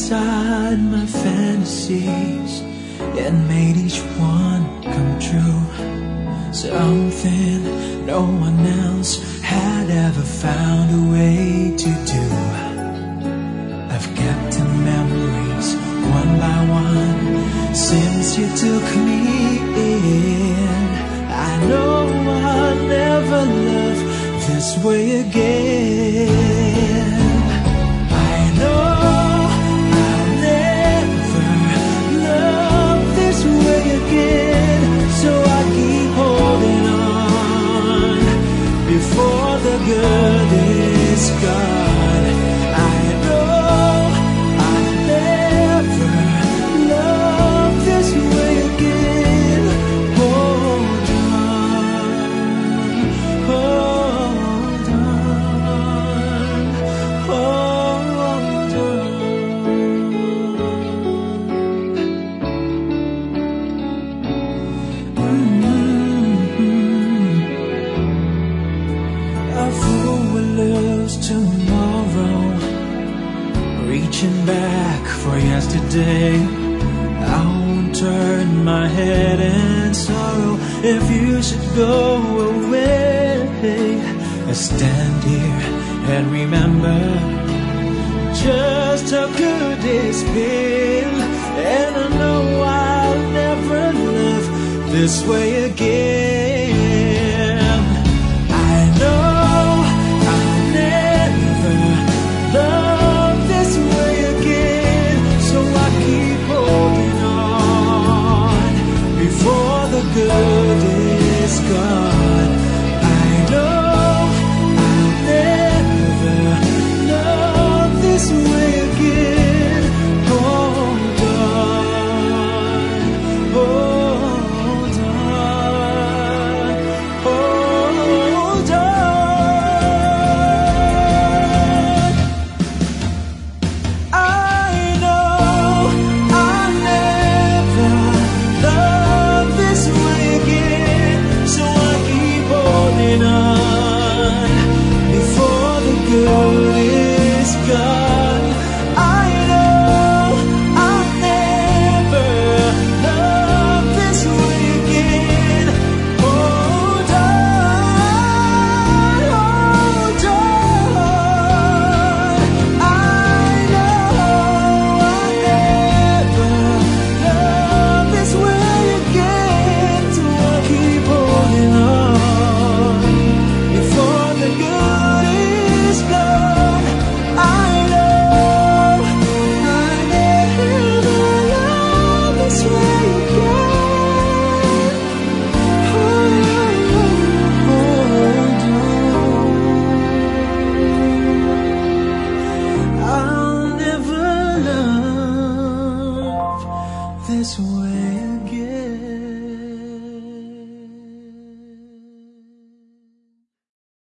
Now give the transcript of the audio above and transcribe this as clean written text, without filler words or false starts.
inside my fantasies and made each one come true. Something no one else had ever found a way to do. I've kept the memories one by one since you took me in. I know I'll never love this way again. I know I'll never love this way again. So I keep holding on before the good is gone. I know I'll never love this way again. Hold on, hold on, hold on. A fool will lose tomorrow, reaching back for yesterday. I won't turn my head in sorrow if you should go away. I stand here and remember just how good it's been, and I know I'll never love this way again. I know I'll never love this way again. So I keep holding on before the good is gone. I know I'll never love this way again. Hold on, hold on, hold on. I know I'll never love this way again. So I keep holding on before the good is gone. I know I'll never love this way again. Hold on, hold on. I know I'll never love this way again. So I keep holding on before the good is gone. I know I'll never love this way again. Hold on. I'll never love this way.